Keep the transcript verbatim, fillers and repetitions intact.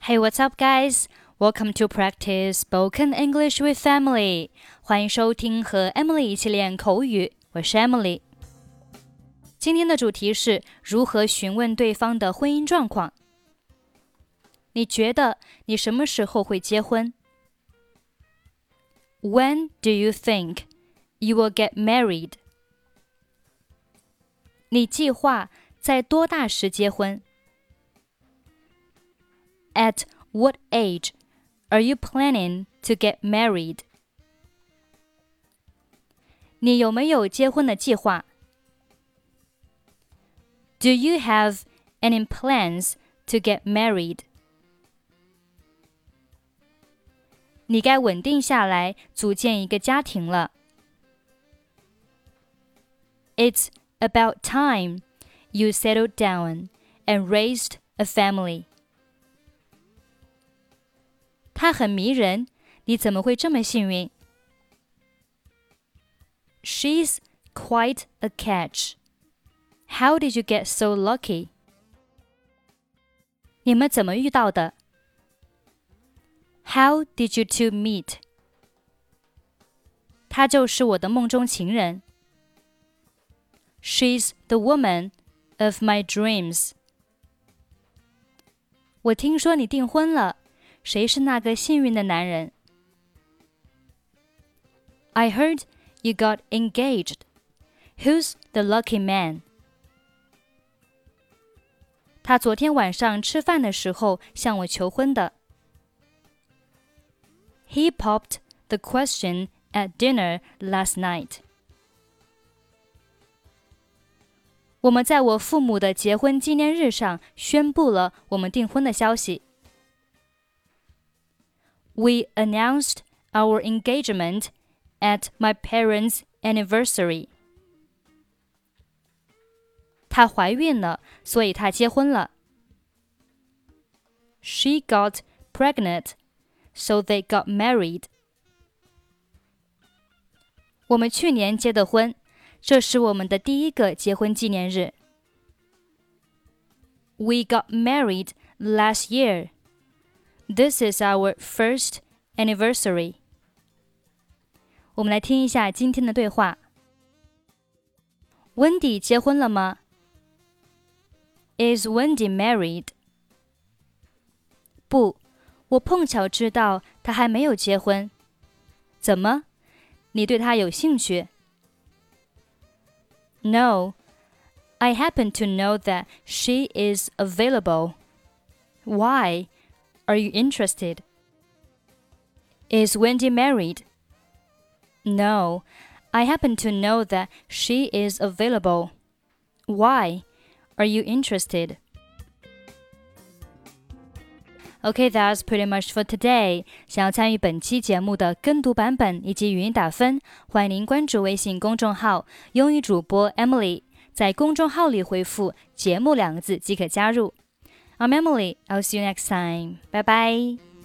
Hey, what's up, guys? Welcome to practice spoken English with Emily. 欢迎收听和 Emily 一起练口语，我是 Emily。今天的主题是如何询问对方的婚姻状况。你觉得你什么时候会结婚？ When do you think you will get married? 你计划在多大时结婚？ At what age are you planning to get married? 你有没有结婚的计划？ Do you have any plans to get married? 你该稳定下来，组建一个家庭了。It's about time you settled down and raised a family. 他很迷人，你怎么会这么幸运？ She's quite a catch. How did you get so lucky? 你们怎么遇到的？ How did you two meet? 她就是我的梦中情人。She's the woman of my dreams. 我听说你订婚了，谁是那个幸运的男人？ I heard you got engaged. Who's the lucky man? 他昨天晚上吃饭的时候向我求婚的。He popped the question at dinner last night. 我们在我父母的结婚纪念日上宣布了我们订婚的消息。We announced our engagement at my parents' anniversary. 她怀孕了，所以她结婚了。She got pregnant, so they got married. 我们去年结的婚，这是我们的第一个结婚纪念日。We got married last year. This is our first anniversary. 我们来听一下今天的对话。温迪结婚了吗？ Is Wendy married? 不，我碰巧知道她还没有结婚。怎么？你对她有兴趣？ No, I happen to know that she is available. Why? Are you interested? Is Wendy married? No, I happen to know that she is available. Why? Are you interested? Okay, that's pretty much for today. 想要参与本期节目的跟读版本以及语音打分，欢迎您关注微信公众号英语主播 Emily， 在公众号里回复节目两个字即可加入。I'm Emily, I'll see you next time. Bye bye.